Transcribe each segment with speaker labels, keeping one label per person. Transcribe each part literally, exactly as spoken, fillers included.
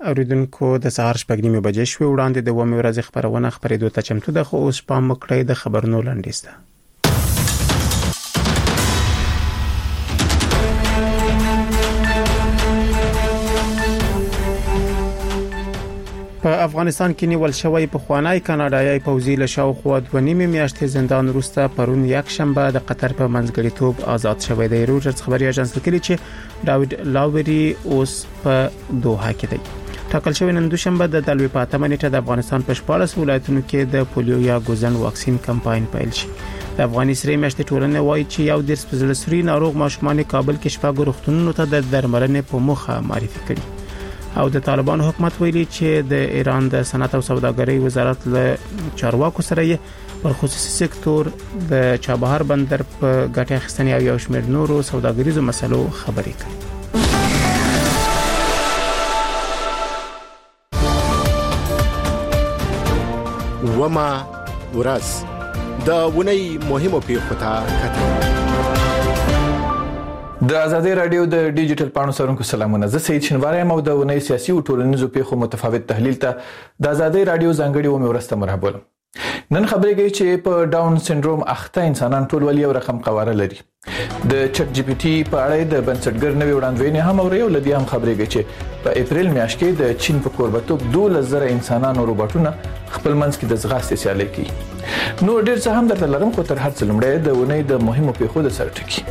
Speaker 1: اوریدونکو د سهار شپږ نیمې بجې شوې وړاندې د اوومې ورځې خبرونه خبرېدو ته چمتو ده خو اوس پام وکړئ د خبرونو لنډیز ته. په افغانستان کې نیول شوی په خوانی کاناډایي پوځي له شاوخوا دوه نیمې میاشتې زندان وروسته پرون یک شنبه د قطر په منځګړیتوب آزاد شوی دی. رویټرز خبري اژانس لیکلي چې داوود لاوري اوس په دوحه کې دی. ټاکل شوی نن دوشنبه د دلوي په اتمه نیټه د افغانستان په شپاړس ولایتونو کې د پولیو یا ګوزن واکسین کمپاین پیل شي. د افغاني سری میاشتې ټولنه وایي چې یو د سپېڅلسري ناروغ ماشومان کابل کې شپږ روغتونونو ته د درملنې په موخه معرفي کړي. او د طالبان حکومت ویلي چې د ایران د صنعت او سوداګرۍ وزارت له چارواکو سره یې پر خصوصي سکتور د چابهار بندر په ګټه اخیستنې او یو شمېر نورو سوداګریزو مسلو خبرې کړې.
Speaker 2: وما ورځ د ونی مهمو پیښو ته کتل.
Speaker 3: د ازادي رادیو د ډیجیټل پاڼو سرونکو سلامونه. زه سید شنواری یم او د ونی سیاسي او ټولنیزو پیښو متفاوت تحلیل ته د ازادي رادیو ځانګړي و مورسته مرحبا ولم. نن خبرې کوي چې په ډاون سنډروم اخته انسانان ټول ولې یو رقم قواره لري. د چټ جی پی ټي په اړه د بنسټګر نوې وړاندوینې هم اوري او لدی هم خبرې کوي چې په اپریل میاشت کې د چین په کوربتوب دوولس زره انسانان او روباټونه خپل منځ کې د ځغاستې سیالي کوي. نو ډیر څه هم درته لرم خو تر هر څه لومړی د ونی د مهمو پیښو د سر ټکی.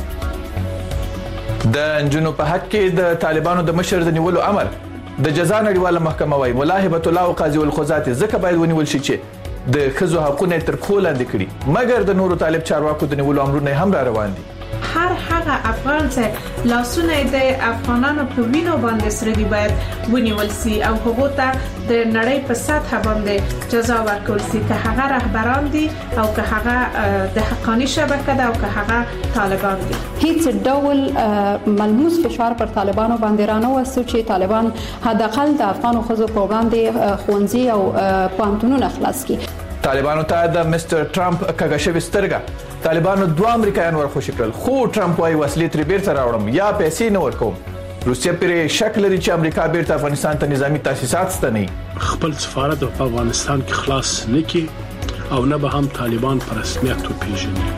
Speaker 3: د انجونو په حق کې د طالبانو د مشر د نیولو امر د جزا نړیواله محکمه وايي ملاحبه الله او قاضي القضات ځکه باید ونیول شي چې د خزو حقونه تر پښو لاندې کړي، مګر د نورو طالب چارواکو د نیولو امرونه هم را روان دي.
Speaker 4: هر هغه افغان چې لاسونه د افغانانو په وینو باندې سره دی باید ونیول سي او هغه ته د نړۍ په سطح باندې جزا ورکول سي، که هغه رهبران دي او که هغه د حقانی شبکه ده او که هغه طالبان دي.
Speaker 5: هیڅ ډول ملموس فشار پر طالبانو باندې رانه وسو چې طالبان حداقل د افغانو خزو په وړاندې خوندزي او پانتونونه خلاص کړي.
Speaker 3: طالبانو ته د مستر ټرمپ کاغشوي سترګه طالبانو دوه امریکایان ورخوشي کړل، خو ټرمپ وايي وسلې ترې بیرته راوړم یا پیسې نه ورکوم. روسیه پرې شک لري چې امریکا بیرته افغانستان ته نظامی تاسیسات ستنوي.
Speaker 6: خپل سفارت په افغانستان کې خلاص نکي او نه به هم طالبان په رسمیت وپیژني،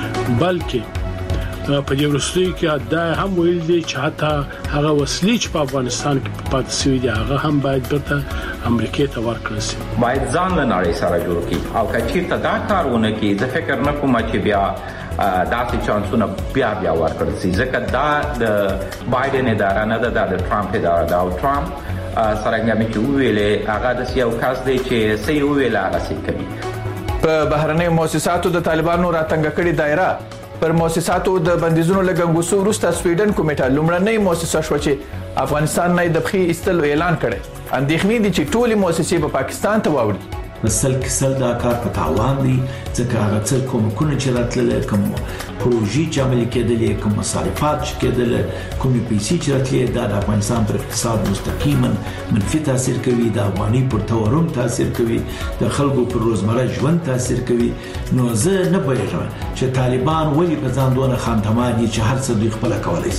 Speaker 6: بلکې په دې ورستۍ کې دا هم ویل دي چې حتی هغه وسلې چې په افغانستان کې پاتې شوی دي هغه هم باید بیرته امریکا ته ورکړل شي.
Speaker 7: باید ځان له نړۍ سره جوړ کړي او کچېرته دا کارونه کوي زه فکر نه کوم چې بیا داسې چانسونه بیا بیا ورکړل شي، ځکه دا د بایدن اداره نه ده، د ټرمپ اداره ده او ټرمپ څرنګه مې چې ویلې هغه د یو کس دی چې څه یې ویل هغه څه کوي.
Speaker 3: په بهرنۍ مؤسساتو د طالبانو راتنګ کړي دایره پر مؤسساتو د بندیزونو لګنګوسو وروسته سویډن کومیټه لومړنۍ مؤسسه شو چې افغانستان نه د بخي استلو اعلان کړي. اندېښنې دي چې ټولې مؤسسې په پاکستان ته واوړي.
Speaker 8: سل کسل دا کار په تاوان دی ځکه هغه څه کومکونه چې راتلل، کوم پروژې چې عملي کېدلې، کوم مصارفات چې کېدل، کومې پیسې چې راتلې، دا د افغانستان پر اقتصاد مستقیما منفي تاثیر کوي، د افغاني پر تورم تاثیر کوي، د خلکو پر روزمره ژوند تاثیر کوي. نو زه نه پوهیږم چې طالبان ولې په ځان دونه خامتمه دي چې هر څه دوی خپل کولای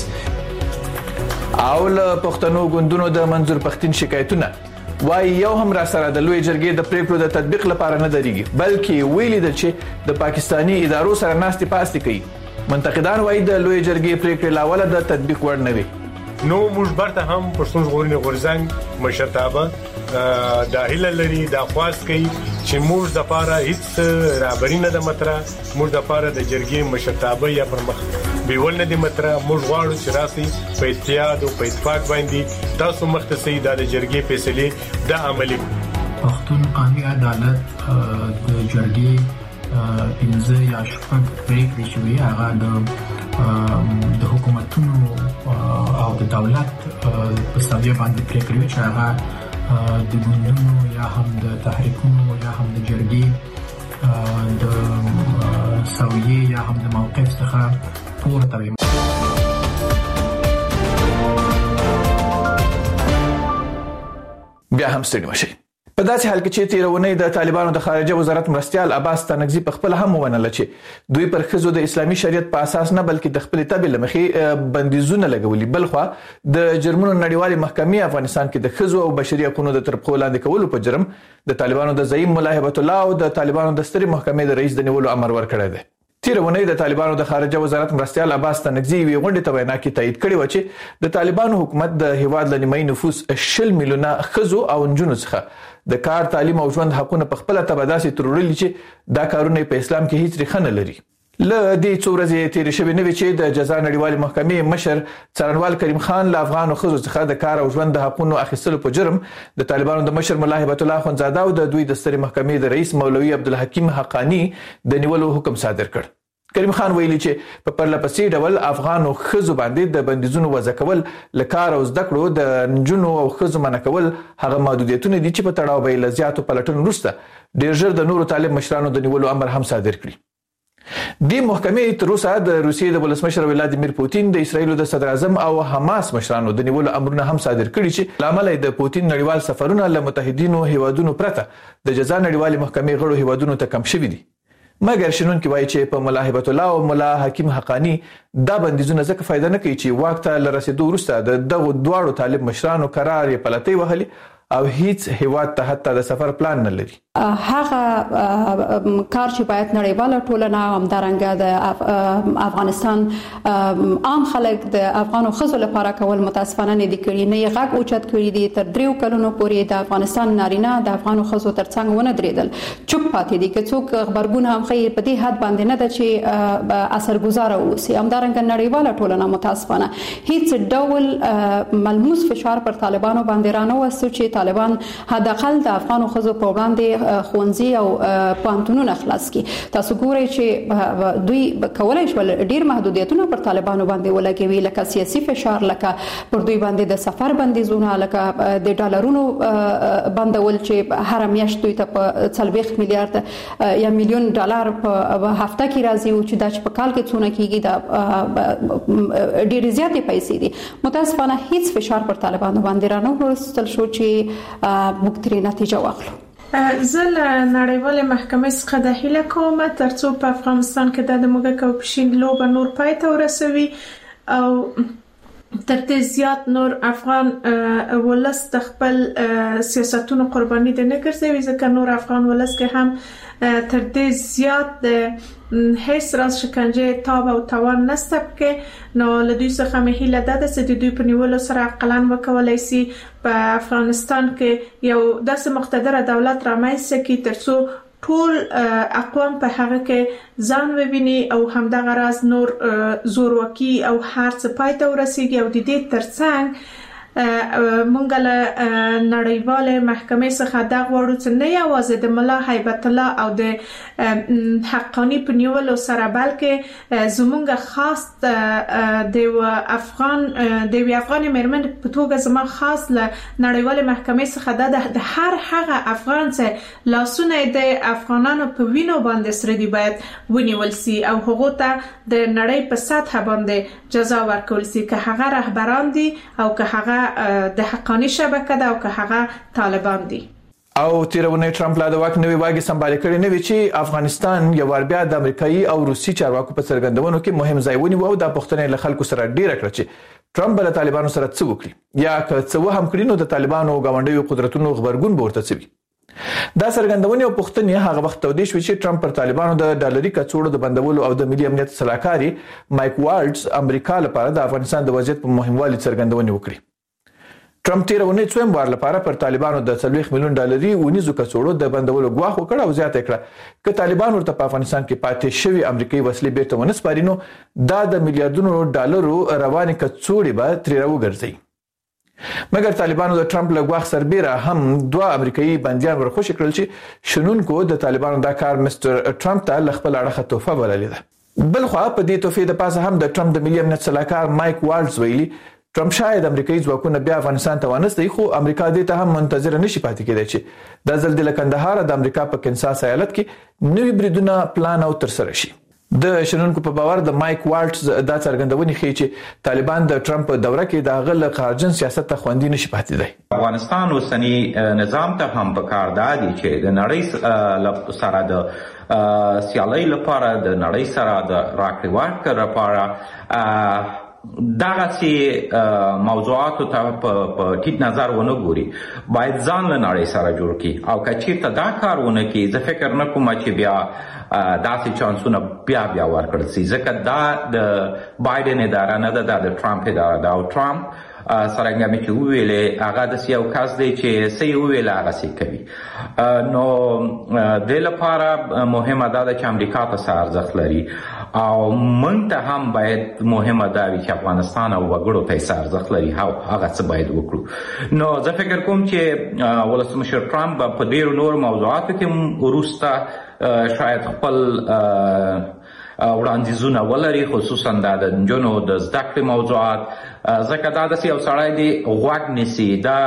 Speaker 8: شي.
Speaker 3: او له پښتنو ګوندونو د منظور پښتين شکایتونه وای یو هم را سره د لوی جرګې د پریکړو د تطبیق لپاره نه درېږي، بلکې ویلي د چې د پاکستانی ادارو سره ناستې پاستې کوي. منتقدان وای د لوی جرګې پریکړې لاوله د تطبیق وړ نه وي.
Speaker 9: نو موږ برته هم پښتون ژغورنې غورځنګ مشرتابه د هیله لري د خواست کوي چې موږ د پاره هیڅ رابرینه د متره موږ د پاره د جرګې مشرتابه یا پر مخ بیول نه د متره موږ غواړو چې راسي په اتحاد او په اتفاق باندې تاسو مختصي د جرګې فیصله د عملي
Speaker 10: پښتون قانوني عدالت د جرګې پنځه یا شپږ پریکړې شوې هغه د د حکومتونو او د دولت په ساده باندې پریکړې چې هغه د ګوندونو یا هم د تحریکونو یا هم د جرګې د سویې یا هم د موقف څخه پورته وي.
Speaker 3: بیا هم ستړي مشي. په داسې حال کې چې تیرونی د طالبانو د خارجه وزارت مرستيال عباس تنگزی په خپل هم ومنل چې دوی پر خزو د اسلامي شریعت په اساس نه بلکې د خپل تابع لمخې بندیزونه لګولي. بلخوا د جرمنو نړیوالې محکمې افغانستان کې د خزو او بشري حقوقو د ترپخو لاندې کولو په جرم د طالبانو د زعیم مولا هبت الله او د طالبانو د سترې محکمې د رئیس د نیولو امر ورکړی دی. تیرونی د طالبانو د خارجه وزارت مرستيال عباس تنگزی وی غونډه ته وینا کې تایید کړی و چې د طالبانو حکومت د هیواد لنیمای نفوس شل میلیونه خزو او نجونو څخه د کار تعلیم او ژوند حقونه په خپل تباداسي ترورلي چې دا کارونه په اسلام کې هیڅ ریښه نه لري. ل دې څو ورځې تیر شوی نوې چې د جزا نړیوالې محکمې مشر څارنوال کریم خان له افغانو خزو څخه د کار او ژوند د حقونو اخیستلو په جرم د طالبانو د مشر مولا هبت الله خونزاده او د دوی د سترې محکمې د رئیس مولوي عبدالحکیم حقانی د نیولو حکم صادر کړ. کریم خان ویلي چې په پرلپسې ډول افغانو خزو باندې د بندیزونو وضع کول، لکار او زده کړو د نجونو او خزو منع کول هغه محدودیتونه دي چې په تړاو به له زیاتو پلټنو وروسته ډېر ژر د نورو طالب مشرانو د نیولو امر هم صادر کړي. دې محکمې تر اوسه د روسیې د ولسمشر ولادیمیر پوتین، د اسرایل د صدر اعظم او حماس مشرانو د نیولو امرونه هم صادر کړي چې لامل د پوتین نړیوال سفرونه له متحدینو هیوادونو پرته د جزا نړیوالې محکمې غړو هیوادونو ته کم شوي دي. مګر شنون کې وایي چې په مولا هبت الله او مولا حکیم حقانی دا بندیزونه ځکه فائدہ نه کوي چې وخت ته لرسېدو وروسته د دغو دواړو طالب مشرانو قرار یې پلتې وهلي او هیڅ هیواد ته حتی د سفر پلان نه لري.
Speaker 5: هغه کار چې باید نړیواله ټولنه همدارنګه د افغانستان عام خلک د افغانو خزو لپاره کول متاسفانه نه دي کړی، نه یې غږ اوچت کړی دي. تر دریو کلونو پورې د افغانستان نارینه د افغانو خزو ترڅنګ ونه درېدل، چوپ پاتې دي. که څوک خبرګون هم خي په دې حد باندې نه ده چې اثرګذار اوسي. همدارنګه نړیواله ټولنه متاسفانه هیڅ ډول ملموس فشار پر طالبانو باندې رانه وسو چې طالبان حداقل د افغانو خزو په وړاندې ښوونځي او پوهنتونونه خلاص کړي. تاسو ګورئ چې دوی کولای شول ډیر محدودیتونه پر طالبانو باندې ولګوي، لکه سیاسي فشار، لکه پر دوی باندې د سفر بندیزونه، لکه د ډالرونو بندول چې هر میاشت دوی ته په څلوېښت میلیارډ یا میلیون ډالر په هفته کې راځي او چې دا چې په کال کې څونه کیږي دا ډیر زیاتې پیسې دي. متاسفانه هیڅ فشار پر طالبانو باندې رانه وستل شو چې موږ ترې نتیجه واخلو.
Speaker 4: زه له نړیوالې محکمې څخه د هیله کوم ترڅو په افغانستان کې د موږک او پښین لوبه نور پای ته ورسوي او تر دې زیات نور افغان ولس د خپل سیاستونو قرباني دي نه ګرځوي، ځکه نور افغان ولس کې هم تر دې زیات د هیڅ راز شکنجه تاب او توان نسته کې. نو له دوی څخه مې هیله ده چې د دوی په نیولو سره عقلان وکولای شي په افغانستان کې یو داسې مقتدر دولت رامنځته کړي ترڅو ټول اقوام په هغه کې ځان وویني او همدغه راز نور زورواکي او هر څه پای ته ورسیږي. او د دې ترڅنګ مونږ له نړیواله محکمې څخه دا غواړو چې نه یوازې د مولا هیبت الله او د حقانی په نیولو سره بلکې زمونږ خاص د افغان د افغان مرمن په توګه زما خاص له نړیواله محکمې څخه د هر هغه افغان چې لاسونه د افغانانو په وینو باندې سره دی باید ونیول سي او هغه ته د نړۍ په سطح باندې جزا ورکول سي، که هغه رهبران دي او که هغه د حقانی شبکه ده او که هغه طالبان دي.
Speaker 3: او تیرونه ټرمپ لا د واک نوې واګي سمبال کړي نه وی چې افغانستان یو ور بیا د امریکایي او روسي چارواکو په څرګندونو کې مهم ځای ونیو او د پښتنې له خلکو سره ډیره کړ چې ټرمپ بل طالبانو سره څه وکړي یا که څه هم کړي نو د طالبانو غونډیو قدرتونو خبرګون ورته څوي. دا څرګندونه او پښتنې هغه وخت تودې شو چې ټرمپ پر طالبانو د ډالري کڅوړو د بندولو او د ملي امنیت صلاحکاري مایک والټز امریکا لپاره د افغانستان د وضعیت په مهموالي څرګندونه وکړي. ټرمپ تیرونه څوم بار لپاره پر طالبانو د څلوېښت میلیون ډالري ونیزو کڅوړو د بندولو غواخ وکړ او زیاته کړه چې طالبان ورته په افغانستان کې پاتې شوی امریکایي وسلې بیرته ونسپارینو دا د میلیارډونو ډالرو رواني کڅوړې به تر راوګرځي. مګر طالبانو د ټرمپ له غواخ سربېره هم دوه امریکایي بنديان ورخوش کړل چې شنونکو د طالبانو دا کار مستر ټرمپ ته خپل اړه تحفه بللې ده. بلخو په دې توفیق د پاسه هم د ټرمپ د ملي امنیت صلاحکار مایک والټز ویلي ټرمپ شاید امریکایي ځواکونه بیا افغانستان ته ونستي، خو امریکا دې ته هم منتظر نشي پاتې کېدای چې د زلزلې کندهار د امریکا په کنساس ایالت کې نوې بریدونه پلان او تر سره شي. د شنونکو په باور د مایک والټز دا څرګندونې ښیي چې طالبان د ټرمپ په دوره کې د غل خارجن سیاست ته خوندي نشي پاتې دی.
Speaker 7: افغانستان اوسنی نظام ته هم پکار دی چې د نړۍ سره د سیالۍ لپاره د نړۍ سره د راکړې ورکړې لپاره دغه سي موضوعات ته په ټیټ نظر ونه ګوري، باید ځان له نړۍ سره جوړ کړي او کچې ته دا کارونه کوي زه فکر نه کوم چې بیا داسې چانسونه بیا بیا ورکړل شي، ځکه دا د بایدن اداره نه ده، دا د ټرمپ اداره ده او ټرمپ څرنګه مې چې وویلې هغه داسې یو کس دی چې څه یې وویل هغسې کوي. نو دې لپاره مهمه دا ده چې امریکا ته څه ارزښت لري او موږ ته هم باید مهمه دا وي چې افغانستان او وګړو ته څه ارزښت لري او هغه څه باید وکړو. نو زه فکر کوم چې ولسمشر ټرمپ په ډېرو نورو موضوعاتو کې وروسته شاید خپل وړاندیزونه ولري، خصوصا دا د نجونو د زده کړې موضوعات، ځکه دا داسې یو سړی دی غوږ نیسي، دا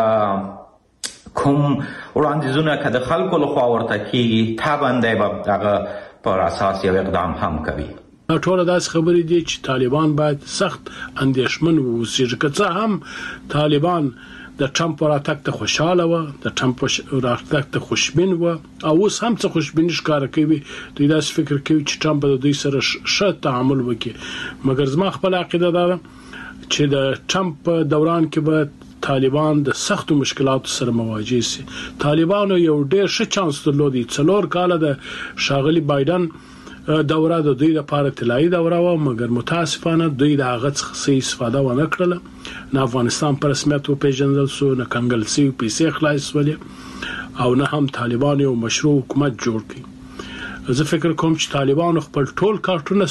Speaker 7: کوم وړاندیزونه که د خلکو لخوا ورته کېږي طبعا دی به هغه پر اساس یو اقدام هم کوي.
Speaker 6: ټول داس خبرې دي چې طالبان باید سخت اندېښمن ووسي، که څه هم طالبان د ټرمپ راتګ ته خوشاله و، د ټرمپ راتګ ته خوشبین و او اوس هم څه خوشبیني ښکاره کوي. دوی داسې فکر کوي چې ټرمپ به د دوی سره ښه تعامل وکړي، مګر زما خپل عقیده دا ده چې د ټرمپ په دوران کې به طالبان د سختو مشکلاتو سره مواجه شي. طالبانو یو ډېر ښه چانس درلودی، څلور کاله د ښاغلي بایدن دوره د دوی لپاره طلایي دوره و، مګر متاسفانه دوی د هغه څخه استفاده ونه کړله. نه افغانستان په رسمیت وپېژندل سو، نه کنګل سوي پیسې خلاص شولې او نه هم طالبان یو مشروع حکومت جوړ کړي. زه فکر کوم چې طالبانو خپل ټول کارتونه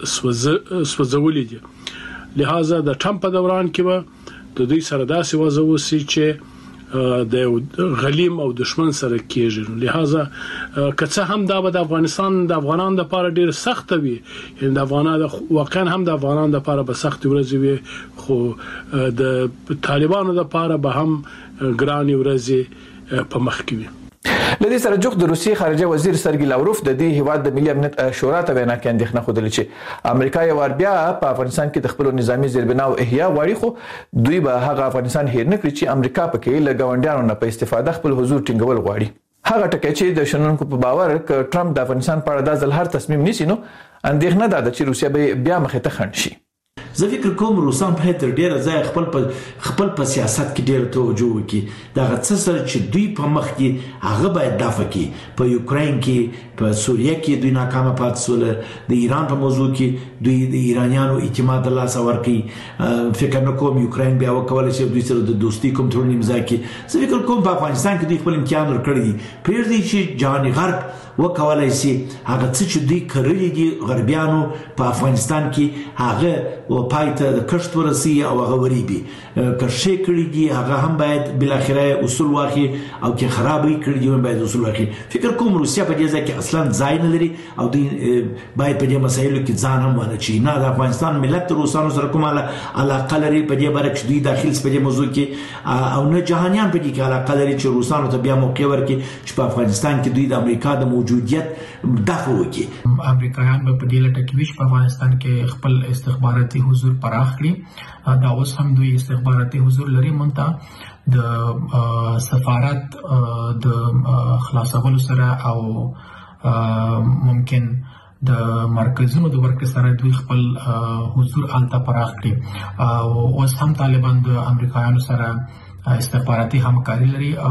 Speaker 6: سوځولي دي، لہذا د ټرمپ په دوران کې به د دوی سره داسې وضع وشي چې د غلیم او دشمن سره کېږي. لہذا که څه هم دا به د افغانستان د افغانانو لپاره ډېر سخت وي، یعنی د افغانانو واقعا هم د افغانانو لپاره به سخت ورځې وي، خو د طالبانو لپاره به هم ګرانې ورځې په مخ کې وي.
Speaker 3: لدې سره جوخ د روسي خارجه وزیر سرګي لاوروف د دې هیواد د ملي امنیت شورا ته وینا کې اندېښنه خوده چې امریکا یو ور بیا په افغانستان کې د خپل نظامی زیربنا او احیا غواړي، خو دوی به هغه افغانستان هیر نه کړي چې امریکا پکې له ګاونډیانو نه په استفاده خپل حضور ټینګول غواړي. هغه ټکی چې د شنونکو په باور ک ټرمپ د افغانستان په اړه د ځل هر تصمیم نیسي، نو اندېښنه ده چې روسیا به بیا مخې ته خنډ شي.
Speaker 8: زه فکر کوم روسان په تر ډیره ځای خپل په خپل په سیاست کې ډیر توجه وکړي، دا څه سره چې دوی په مخ کې هغه باید دفع کړي. په یوکرين کې، په سوریه کې دوی ناکامه پاتې شول، د ایران په موضوع کې دوی د ایرانیانو اعتماد الله سره ورکړي. فکر نه کوم یوکرين بیا وکولای شي دوی سره د دوستي کوم تړون امضا کړي. زه فکر کوم په افغانستان کې دوی خپل امتحان ورکړي دي، پرېږدي چې جهاني غرب وکولای شي هغه څه چې دوی کړی دي غربیانو په افغانستان کې هغه و پایته د کشت ورسي او هغه وریبي کښې کړی دي، هغه هم باید بل اخره اصول واخی او کې خرابې کړی دي باید اصول واخی. فکر کوم روسیا په دې ځای کې اصلا ځای نه لري او دوی باید په دې مسایلو کې ځان هم ونه چي. نه د افغانستان ملت روسانو سره کومه علاقه لري په دې باره کې دوی داخل په دې موضوع کې او نه جهانيان په دې کې علاقه لري چې روسانو ته بیا موقع ورکړي چې په افغانستان کې دوی د امریکا د موجودیت دفع وکړي.
Speaker 10: امریکایان په دې لټه کې وش په افغانستان کې خپل استخباراتي حضور پراخ کړي، دا اوس هم دوی استخباراتي حضور لري، مونږ د سفارت د خلاصولو سره او ممکن د مرکزونو د ورک سره دوی خپل حضور الته پراخ کړي او اوس هم طالبان د امریکایانو سره استخباراتي همکاري لري او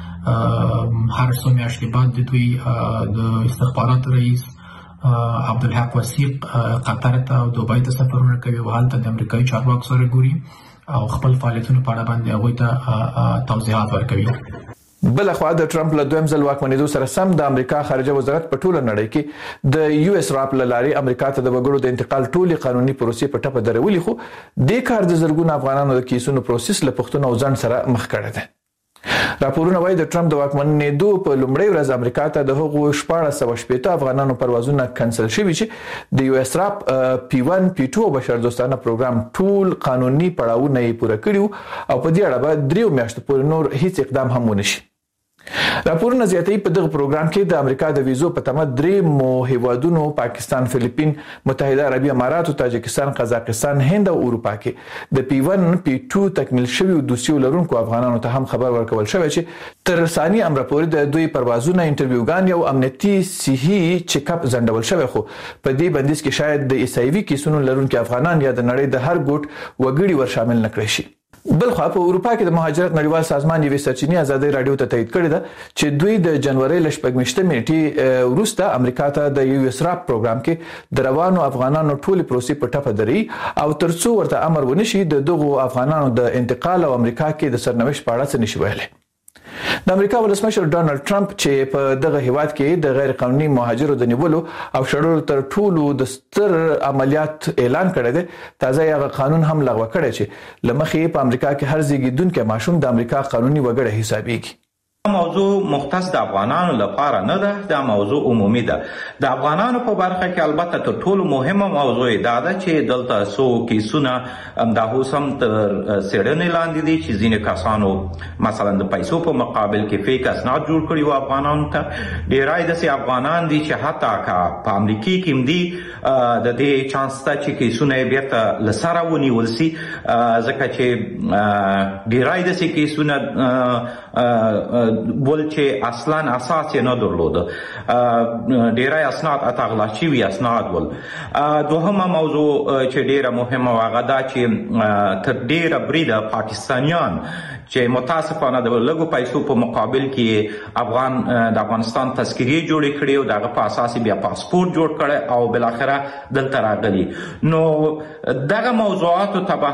Speaker 10: هر څو میاشتې بعد د دوی د استخباراتو رئیس عبدالحق وثیق قطر ته او دوبۍ ته سفرونه کوي او هلته د امریکایي چارواکو سره ګوري او خپل فعالیتونو په اړه باندې هغوی ته توضیحات ورکوي.
Speaker 3: بل خو د ټرمپ له دویم ځل واکمنېدو سره سم د امریکا خارجه وزارت په ټوله نړۍ کې د یو اس راپ لارې امریکا ته د وګړو د انتقال ټولي قانوني پروسې په ټپه درولې، خو د کار د زرګونو افغانانو د کیسونو پروسس له پښتون او ځان سره مخ کړی دی. راپورونه وايي د ټرمپ د واکمنېدو په لومړۍ ورځ امریکا ته د هغو شپږ سوه شپږ افغانانو پروازونه کنسل شوي چې د یو اس راپ پی ون پی ټو بشردوستانه پروګرام ټول قانوني پړاوونه یې پوره کړي او په دې اړه به دریو میاشتو پورې نور هیڅ اقدام هم ونه شي. راپورونه زیاتوي په دغه پروګرام کې د امریکا د ویزو په تمه درې مو هیوادونو پاکستان، فلیپین، متحده عربي امارات، تاجکستان، قزاقستان، هند او اروپا کې د پی ون پی ټو تکمیل شوی دوسیو لرونکو افغانانو ته هم خبر ورکول شوی چې تر ثاني امر پورې د دوی پروازونه، انټرویوګان او امنیتي صحي چیک اپ ځنډول شوی، خو په دې بندیز کې شاید د ایسایوي کیسونو لرونکو افغانان یا د نړۍ د هر ګوټ وګړي ور شامل نکړي شي. بلخو په اروپا کې د مهاجرت نړیوال سازمان یوې سرچینې ازادي رادیو ته تایید کړی ده چې دوی د جنوري ل شپږمشتمې نیټې وروسته امریکا ته د یو اس راب پروګرام کې د روانو افغانانو ټولي پروسې په ټپه دري او ترڅو ورته امر ونشي د دغو افغانانو د انتقال او امریکا کې د سرنوشت په اړه څه نشي ویلي. د امریکا ولسمشر ډونالد ټرمپ چې په دغه هیواد کې د غیر قانوني مهاجرو د نیولو او شړلو تر ټولو د ستر عملیات اعلان کړی دی، تازه یې قانون هم لغوه کړی چې لمخې په امریکا کې هر زیږیدونکي ماشوم د امریکا قانوني وګړی حسابيږي.
Speaker 7: موضوع مختص د افغانانو لپاره نه ده، دا موضوع عمومي ده. د افغانانو په برخه کې البته تر ټولو مهمه موضوع دا ده چې دلته سو کیسونه دا هم تر سړنې لاندې دي چې ځینې کسانو مثلا د پیسو په مقابل کې فیک اسناد جوړ کړي وو افغانانو ته. ډیرای داسې افغانان دي چې حتی که په امریکا کې هم دي د دې چانس ته چې کیسونه یې بیرته له سره ونیول سي، ځکه چې ډیرای داسې کیسونه بول چې اصلا اساس نه درلوده، ډیرای اسناد اتغلا شوی اسناد ول. دوهمه موضوع چې ډیره مهمه واغه دا چې تر ډیره بریده پاکستانیان چې متاسفانه د لګو پیسو په مقابل کې افغان د افغانستان تذکیری جوړ کړي او دغه په اساس بیا پاسپورت جوړ کړي او بل اخره دلته راغلي. نو دغه موضوعات ته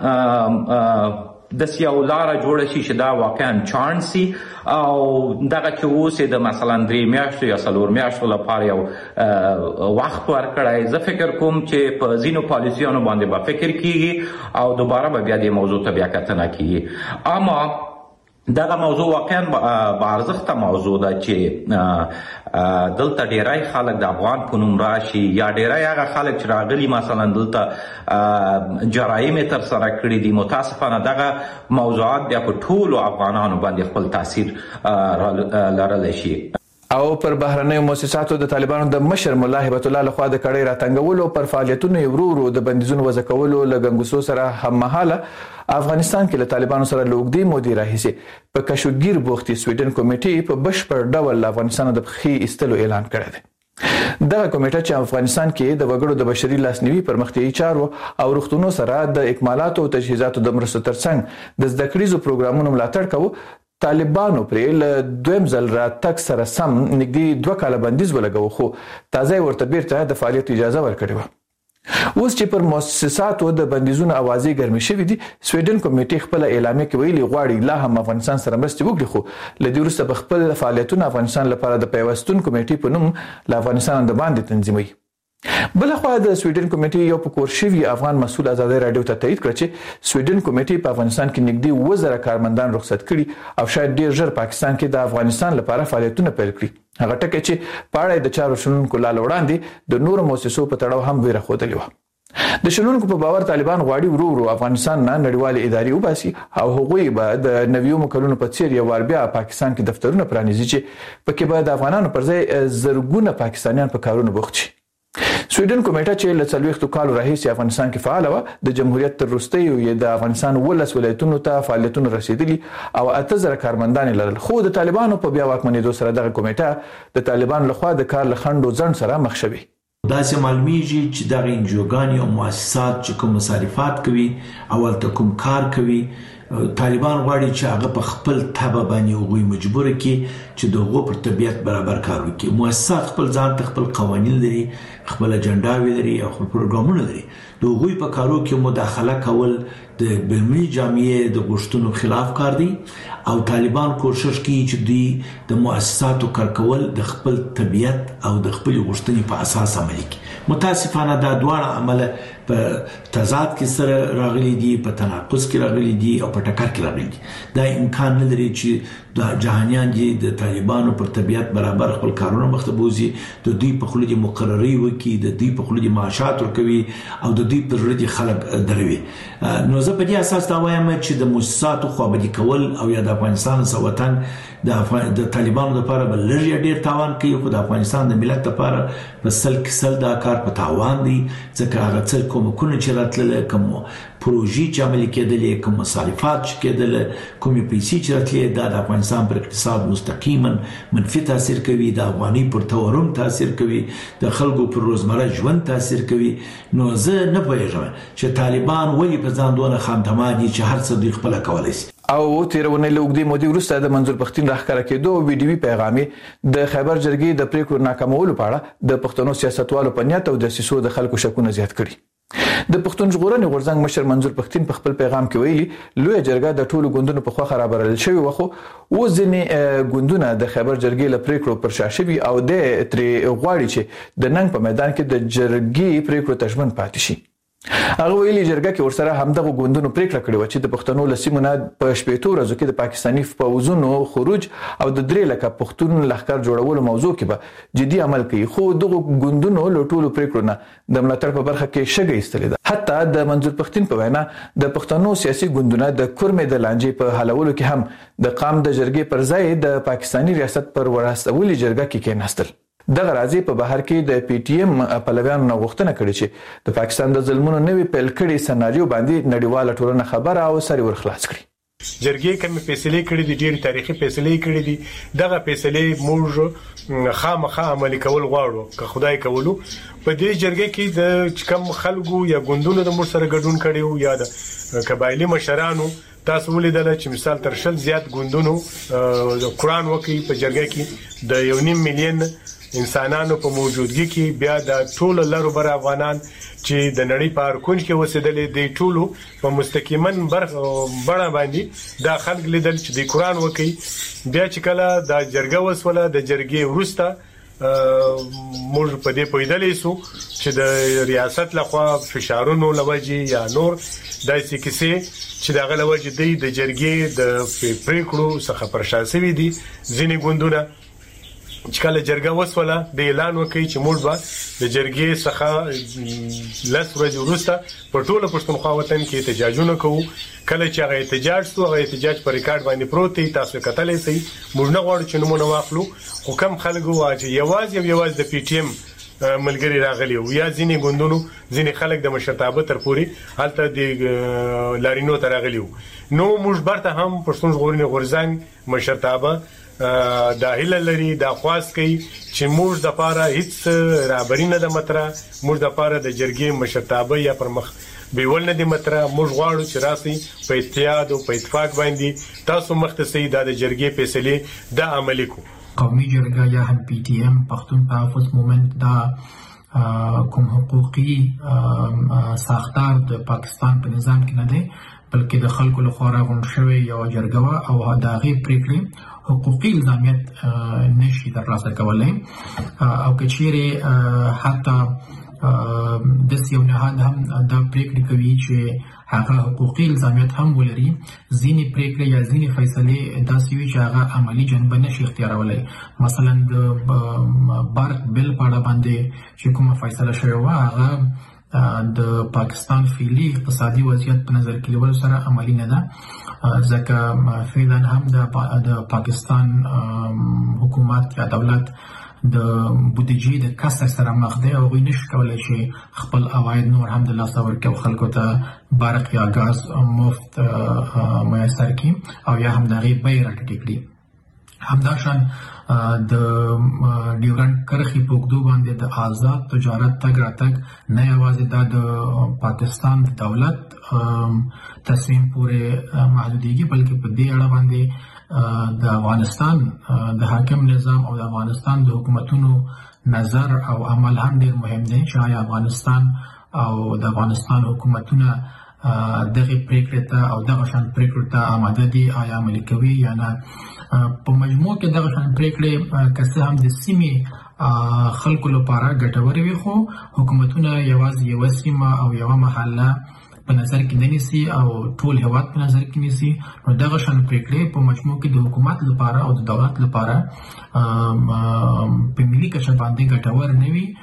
Speaker 7: هم د سیاو لاره جوړه شي چې دا واقعا چانسي او دغه چې اوس د مثلا درې میاشتو یا څلور میاشتو لپاره یو وخت ورکړی. زه فکر کوم چې په ځینو پالیسیانو باندې به فکر کیږي او دوباره به بیا د موضوع ته بیا کتنه کیږي. اما دغه موضوع واقعا با ارزښته موضوع ده چې دلته ډیرای خلک د افغان په نوم راشي یا ډیرای هغه خلک چې راغلي مثلا دلته جرایم تر سره کړي دي. متاسفانه دغه موضوعات بیا په ټولو افغانانو باندې خپل تاثیر لرلی شي.
Speaker 3: او پر بهرنیو مؤسساتو د طالبانو د مشر مولا هبت الله لخوا د کړۍ راتنګولو پر فعالیتونو ورو ورو د بندیزونو وضع کولو لګنګوسو سره هم مهاله افغانستان کې له طالبانو سره لوګدي مودي راهیسي په کشوګیر بوختي سویډن کمیټې په بشپړ ډول افغانستان د خې استلو اعلان کړی دی. دغه کمیټه چې افغانستان کې د وګړو د بشري لاسنیوي پرمختیایي چارو او روغتونو سره د اکمالاتو او تجهیزاتو د مرستو ترڅنګ د زده کړیزو پروګرامونو ملاتړ کوي، طالبانو پرې له دویم ځل را تک سره سم نږدې دوه کاله بندیز ولګو، خو تازه ورته بیرته د فعالیت اجازه ورکړې وه. اوس چې پر مؤسساتو د بندیزونو اوازې ګرمې شوې دي، سویډن کمیټې خپل اعلامیه کې ویلي غواړي لا هم افغانستان سره مرسته وکړي، خو له دې وروسته به خپل فعالیتونه افغانستان لپاره د پیوستون کمیټې په نوم له افغانستان د باندې تنظیموي. بلخوا د سویډن کمیټې یو په کور شوی افغان مسؤل ازادي رادیو ته تایید کړ چې سویډن کمیټې په افغانستان کې نږدې وزره کارمندان رخصت کړي او شاید ډیر ژر پاکستان کې د افغانستان لپاره فعالیتونه پیل کړي. هغه ټکي چې په اړه د چارو شنونکو لاله وړاندې د نورو مؤسسو په تړاو هم ویره خوده و. د شنونکو په باور طالبان غواړي ورو ورو افغانستان نه نړیوال اداري وباسي او هغوی به د نویو مکلونو په څیر یو ور بیا پاکستان کې دفترونه پرانیزي چې پکې به د افغانانو پر ځای زرګونه پاکستانیان په کارونو بوخت شي. سویډن کمیټه چې له څلوېښتو کالو راهیسې افغانستان کې فعال و، د جمهوریت تر وروستیو یې د افغانستان ولس ولایتونو ته فعالیتونه رسیدلي او اته زره کارمندان لرل، خو د طالبانو په بیا واکمنېدو سره دغه کمیټه د طالبانو لخوا د کار له خنډ او ځنډ سره مخ شوې.
Speaker 8: داسې معلومیږي چې دغه انجوګانې او مؤسسات چې کوم مصارفات کوي او ولته کوم کار کوي، طالبان غواړي چې هغه په خپل تبه باندې هغوی مجبور کړي چې د هغو پر طبیعت برابر کار وکړي. مؤسسات خپل ځان ته خپل قوانین لري، خپل اجنډاوې لري او خپل پروګرامونه لري. د هغوی په کارو کې مداخله کول د بین‌المللي جامعې د غوښتنو خلاف کار دی او طالبان کوشش کوي چې دوی د مؤسساتو کار کول د خپل طبیعت او د خپل غوښتنې په اساس عملي کړي. متاسفانه دا دواړه عمله په تضاد کې سره راغلي دي، په تناقض کې راغلي دي او په ټکر کې راغلي دي. دا امکان نه لري چې د جهانيان دي د طالبانو پر طبيعت برابر خپل کارونه مخته بوزي، د دوی په خلک مقرري وکي، د دوی په خلک معاشات ورکوي او د دوی پر ردي خلک دروي. نو زه په دې اساس دا وایم چې د مؤسساتو خوابدي کول او یا د افغانستان سوتن د د طالبانو لپاره بل لري ډیر تاوان کوي، خو د افغانستان د ملت لپاره په سل کې سل دا کار په تاوان دی، ځکه هغه څه کومکونه چې راتلل، کوم پروژې چې عملي کېدلې، کوم مصارفات چې کېدل، کومې پیسې چې راتلې، دا د افغانستان پر اقتصاد مستقیما منفي تاثیر کوي، د افغاني پر تورم تاثیر کوي، د خلکو پر روزمره ژوند تاثیر کوي. نو زه نه پوهیږم چې طالبان ولې په ځان دونه خامتما دي چې هر څه دوی خپل کولای شي.
Speaker 3: او تیرونه لوګدي مودي وروسته د منظور پښتين راخره کېدو ویډیوي پیغامي د خیبر جرګې د پریکړو ناکامولو په اړه د پښتنو سیاستوالو په نیت او د سیسو د خلکو شکونه زیات کړي. د پښتون ژغورنې غورځنګ مشر منظور پښتين په خپل پیغام کې ویلي لوی جرګه د ټولو ګوندونو په خوا خرابرل شوی وخو و ځینې ګوندونه د خیبر جرګې ل پریکړو پر شاشوي او د تری غواړي چې د ننګ په میدان کې د جرګې پریکړو تشمن پاتې شي. هغه ویلي جرګه کې ورسره همدغه ګوندونو پریکړه کړې و چې د پښتنو لسیمونه په شپږ ورځو کې د پاکستاني فوجونو خروج او د درې لکه پښتون لښکر جوړولو موضوع کې به جدي عمل کوي، خو دغه ګوندونو له ټولو پریکړو نه د ملاتړ په برخه کې شګه ایستلې ده. حتی د منظور پښتين په وینا د پښتنو سیاسي ګوندونه د کورمې د لانجې په حلولو کې هم د قام د جرګې پر ځای د پاکستاني ریاست پر ورستولي جرګه کې کېناستل. دغه راځي په بهر کې د پی ټی ایم پلویانو نو غوښتنه کړې چې د پاکستان د ظلمونو نوې پیل کړي سناریو باندې نړیواله ټولنه خبره او سری ورخلاص کړي.
Speaker 9: جرګې کوم فیصله کړې دي، ډېر تاریخي فیصله کړې دي، دغه فیصله موږ خامخا عملي کول غواړو که خدای کولو. په دې جرګې کې د کم خلکو یا ګوندونو د مر سره ګډون کړي یا د قبایلی مشرانو تاسو ولیدل چې مثال تر شل زیات ګوندونو قرآن وکي په جرګه کې د یو نیم میلیون انسانانو په موجودګي کې بیا د ټول لرو بر افغانان چې د نړۍ په هر کونج کې وسیدلې د ټولو په مستقیمن بڼه باندې دا خلک لیدل چې د قرآن وکي. بیا چې کله د جرګه وسوله د جرګې ورسته موږ په دې پویدلې سو چې د ریاست لخوا فشارونو لوجي یا نور داسې کیسې چې دغه لوجي د جرګې د پریکړو څخه پرشاسوي دي. ځینې ګوندونه چې کله جرګه وسوله د اعلان وکړي چې موږ به د جرګې څخه لس ورځې وروسته په ټوله پښتونخوا وطن کې احتجاجونه کوو. کله چې هغه احتجاج شو، هغه احتجاج په ریکارډ باندې پروت دی، تاسو کتلی سئ. موږ نه غواړو چې نومونه واخلو، خو کم خلکو چې یوازې او یوازې د پی ټی ایم ملګری راغلی او یا ځینې ګوندونو ځینې خلک د مشرتابه تر پورې هلته د لارینو ته راغلی. نو موږ برته هم پښتون ژغورنې غورځنګ مشرتابه دا هیله لري، دا خواست کوي چې موږ د پاره هیڅ رابري نه د متره، موږ د پاره د جرګې مشرتابه یا پر مخ بیول نه د متره. موږ غواړو چې راسي په اتحاد او په اتفاق باندې تاسو مختصي د جرګې فیصله د عملي کو.
Speaker 10: قومي جرګه یا هم پی ټی ایم پښتون تحفظ مومنت دا کوم حقوقي ساختار د پاکستان په نظام کې نه دی، بلکې د خلکو لخوا راغونډ شوی یو جرګه او د هغې پریکړې حقوقي الزامیت نشي ترلاسه کولی. او که چیرې حتی داسې یو نهاد هم دا پریکړې کوي چې هغه حقوقي الزامیت هم ولري، ځینې پریکړې یا ځینې فیصلې داسې وي چې هغه عملي جنبه نشي اختیارولی. مثلا د برق بل په اړه باندې چې کومه فیصله شوې وه، هغه د پاکستان فعلي اقتصادي وضعیت په نظر کې نیولو سره عملي نه ده، ځکه فعلا هم د پاکستان حکومت یا دولت د بودیجې د کسر سره مخ دی او هغوی نشي کولی چې خپل عواید نور هم د لاسه ورکړي او خلکو ته برق یا ګاز مفت میسر کړي او یا هم د هغې بیې راټیټې کړي. همداشان د ډیورنډ کرښې په اوږدو باندې د آزاد تجارت تګ راتګ نه یوازې دا د پاکستان د دولت تصمیم پورې محدودېږي، بلکې په دې اړه باندې د افغانستان د حاکم نظام او د افغانستان د حکومتونو نظر او عمل هم ډیر مهم دی چې آیا افغانستان او د افغانستان حکومتونه دغه پریکړې ته او دغه شان پریکړو ته آماده دي، آیا عملي کوي یا نه. په مجموع کې دغه شان پریکړې که څه هم د سیمې خلکو لپاره ګټور وي، خو حکومتونه یوازې یو سیمه او یو محله په نظر کې نه نیسي او ټول هیواد په نظر کې نیسي. نو دغه شان پریکړې په مجموع کې د حکومت لپاره او د دولت لپاره په ملي کچه باندې ګټور نه وي.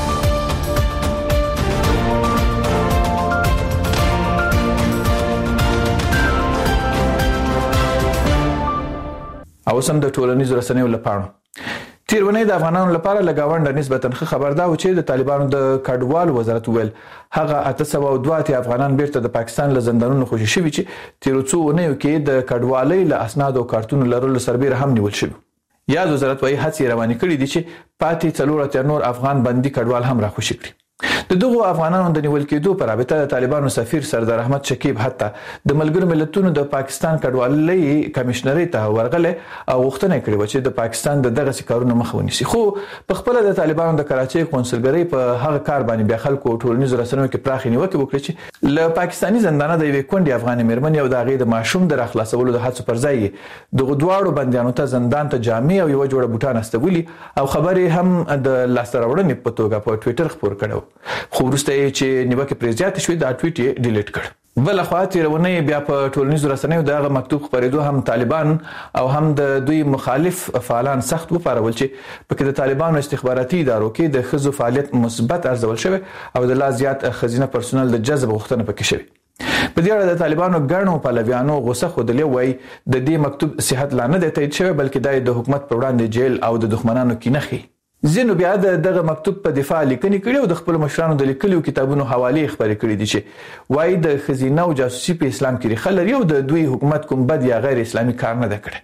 Speaker 3: او سم د ټولنیزو رسنیو لپاره تیرونه د افغانانو لپاره لګاونډ نسبتاً خبر دا و چې د طالبانو د کډوال وزارت ویل هغه اته سوه او دوه اتیا افغانان بیرته د پاکستان له زندانونو خوشي شوي چې تیر څو اونیو کې د کډوالۍ له اسناد او کارتونو لرلو سربېره هم نیول شوي. یاد وزارت وايي هڅې روانې کړې دي چې پاتې څلور اتیا نور افغان بندي کډوال هم راخوشي کړي. د دغو افغانانو د نیول کېدو په رابطه د طالبانو سفیر سردار احمد شکیب حتی د ملګرو ملتونو د پاکستان کډوالۍ کمشنري ته ورغله او غوښتنه کړې و چې د پاکستان د دغه کارونو مخه ونیسي. خو په خپل د طالبانو د کراچۍ قونسلګرۍ په هغه کار باندې بیا خلکو ټولنیزو رسنیو کې پراخ نیوکه وکړه چې له پاکستاني زندانه د یوې کونډې افغاني مېرمنې او د هغې د ماشوم د راخلاصولو د هڅو پر ځای دغه دواړو بندیانو ته زندان ته جامې او یو جوړه بوټان استولي او خبرې هم د لاسته راوړنې په توګه په ټوئیټر خپور کړو. خو وروسته چې نیوکه پرې زیاته شوې دا ټویټ یې ډیلیټ کړ. بل خو تیرونه بیا په ټولنیزو رسنیو دغه مکتوب خبرېدو هم طالبان او هم د دوی مخالف فعالان سخت وپارول چې پکې د طالبانو استخباراتي ادارو کې د خزو فعالیت مثبت ارزول شوی او د لا زیات خزینه پرسونل د جذب غوښتنه پکې شوی. په دې اړه د طالبانو ګڼو پلویانو غوسه خوده وی د دې مکتوب صحت لا نه دی تایید شوی بلکې د حکومت پر وړاندې جیل او د دښمنانو کینه ښيي. زینو بیا دغه مکتوب په دفاع لیکنې کړي او د خپل مشرانو د لیکلو کتابونو حواله خبرې کړې دي چې وایي د خزینه او جاسوسي په اسلام کې ریښه لري او د دوی حکومت کوم بد یا غیر اسلامي کار نه کړي.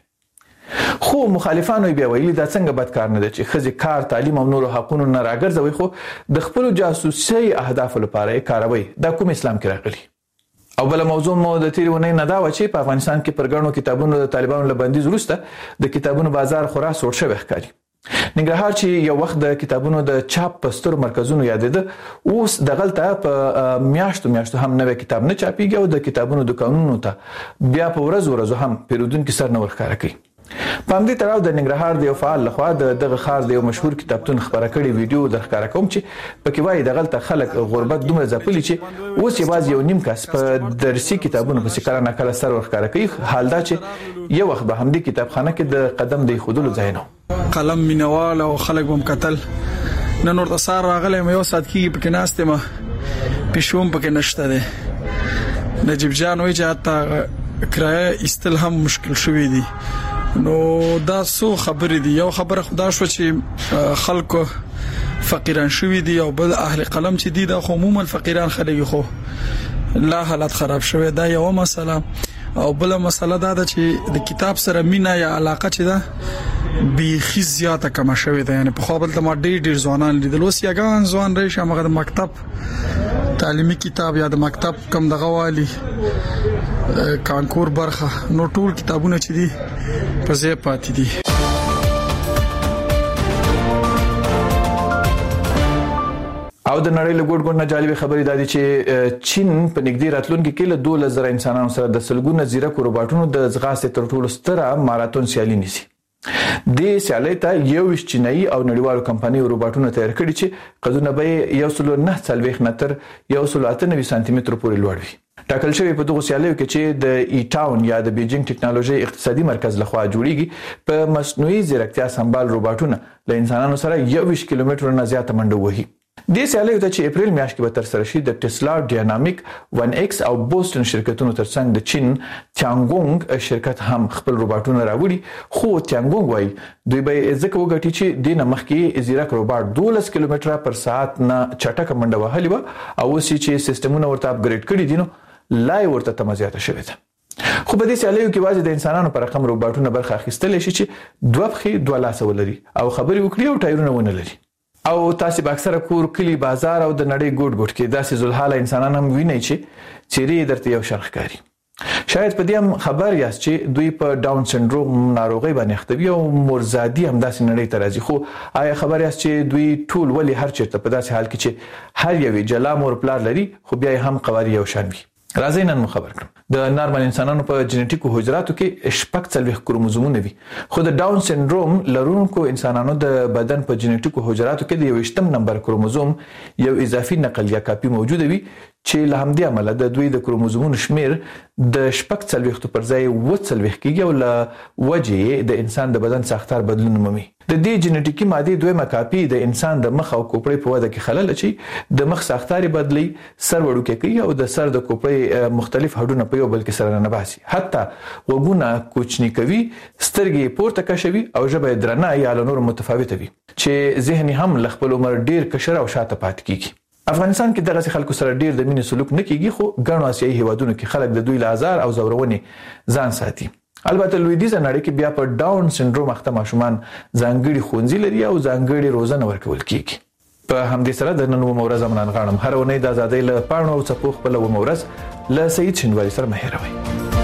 Speaker 3: خو مخالفانو بیا ویلي دا څنګه بد کار نه دی چې خزي کار تعلیم او نور حقوقو نه راګرځوي خو د خپل جاسوسي اهداف لپاره کاروي. دا کوم اسلام کې راغلي؟ او بل موضوع مو د تیرونه نه دا و چې په افغانستان کې پرګڼو کتابونو د طالبانو له بندیز وروسته د کتابونو بازار خورا سوړ شوی ښکاري. ننګرهار چې یو وخت د کتابونو د چاپ پستر مرکزونو یادېده اوس دغلته په میاشتو میاشتو هم نوې کتاب نه چاپیږي او د کتابونو دکانونو ته بیا په ورځ ورځ هم پیرودونکو سر نه ورخاره کوي. په همدې تړاو د ننګرهار د یو فعال لخوا د دغه ښار د یو مشهور کتابتون خبره کړې ویډیو درښکاره کوم چې پکې وایي دغلته خلک غربت دومره ځپلي چې اوس یوازې یو نیم کس په درسي کتابونو پسې کله ناکله سر ورښکاره کوي، حال دا چې یو وخت به همدې کتابخانه کې د قدم د ایښودلو ځای نه
Speaker 11: قلم مینوال او خلک بم قتل. نن ورته سار راغلی مې یو سات کې پکې ناشته ما پښوم پکې نشته ده. نجیب جان وایي چې حتی کرایه استل هم مشکل شوی دی. نو دا سو خبرې دي. یو خبره خدا شو چې خلکو فقیران شوی دي او بل اهل قلم چې دي دا عموما فقیران خلک خو لا حالت خراب شوی. دا یو مسله. او بل مسله دا ده چې د کتاب سره مینا یا علاقه چې ده بیخي زیاته کم شوې ده. یعنی په خپل ته ما ډېر ډېر ځوانان لیدل اوس یګان ځوان راشي هغه د مکتب تعلیمي کتاب یا د مکتب کم دغه والی کانکور برخه نو ټول کتابونه چې دي په ځای پاتې دي.
Speaker 3: او د نړۍ له ګوټ ګوټ نه جالب خبرې دا دي چې چین په نږدې راتلونکي کې له دوه زره انسانانو سره د سلګونه زیرکو روباټونو د ځغاستې تر ټولو ستره ماراتون سیالي نیسي. د سیالۍ ته یو چینایي او نړیوالو کمپنیو روباټونه تیار کړي چې قدونه به یو سل نه څلوېښت متر یو سل اته نوي سانتي متر پورې لوړ وي. ټاکل شوی په دغه سیالیو کې چې د ای ټاون یا د بیجینګ ټکنالوژي اقتصادي مرکز لخوا جوړیږي په مصنوعي ځیرکتیا سمبال روباټونه له انسانانو سره یوویشت کیلومتر نه زیاته منډه وهي. د سیالیو ته چې اپریل میاشت کې به تر سره شي د ټسلا ډاینامیک ون ایکس او بوستون شرکتونو ترڅنګ د چین تیانګونګ شرکت هم خپل روباټونه راوړي. خو تیانګونګ وايي دوی به ځکه وګټي چې د نمخکې زیرک روباټ دولس کیلومتره پر ساعت نه چټک منډه وهلې و او اوس چې سیستمونه ورته اپګریډ کړي دي نو لای ورته تمزیاته شوې ده. خو په دې سیالیو کې واځي د انسانانو پر رقم روباټونه برخه اخیستل شي چې دوه پخې دوه لاس ولري او خبري وکړي او ټایرونه ونه لري. او تاسو به اکثره کور کلی بازار او د نړۍ ګوټ ګوټ کې داسې زلحاله انسانان هم وینئ چې چیرې درته یو شرخ کاری. شاید په دې هم خبر یاست چې دوی په ډاون سنډروم ناروغي باندې اخته وي او مرزادي هم داسې نړۍ ته راځي. خو آیا خبر یاست چې دوی ټول ولی هر چیرته په داسې حال کې چې هر یو جلا مور پلار لري خو بیا هم قواري یو شان وي؟ راځئ نن مو خبر کړم. د نارمل انسانانو په جنټیکو حجراتو کې شپږ څلوېښت کروموزومونه وي، خو د ډاون سنډروم لرونکو انسانانو د بدن په جنټیکو حجراتو کې د یوویشتم نمبر کروموزوم یو اضافي نقل یا کاپي موجود وي چې له همدې امله د دوی د کروموزومونو شمیر د شپږ څلوېښت پر ځای اووه څلوېښت کېږي او له وجې د انسان د بدن ساختار بدلون مومي. د دې جنټیکي مادې دویمه کاپي د انسان د مخ او کوپړې په وده کې خلل اچي، د مخ ساختار بدلی، سر وړوکی کوي او د سر د کوپړې مختلف هډونه په یو بل کې سره نه باسي، حتی وګونه کوچني کوي، سترګې پورته کشوي او ژبه درنه یا له نور متفاوته وي چې ذهني هم له خپل عمر ډیر کشر او شاته پاتې کیږي. افغانستان کې دغه خلکو سره ډیر د مینې سلوک نه کیږي، خو ګڼو آسیایي هیوادونو کې خلک د دوی له آزار او زورونې ځان ساتي. البته لویدیځه نړۍ کې بیا په ډاون سنډروم اخته ماشومان ځانګړي ښوونځي لري او ځانګړي روزنه ورکول کیږي. په همدې سره د نن و مورز امنان غاڼم هر ونې د آزادۍ له پاڼو او څپو خپل و مورز له سید شینواری سره مهیروي.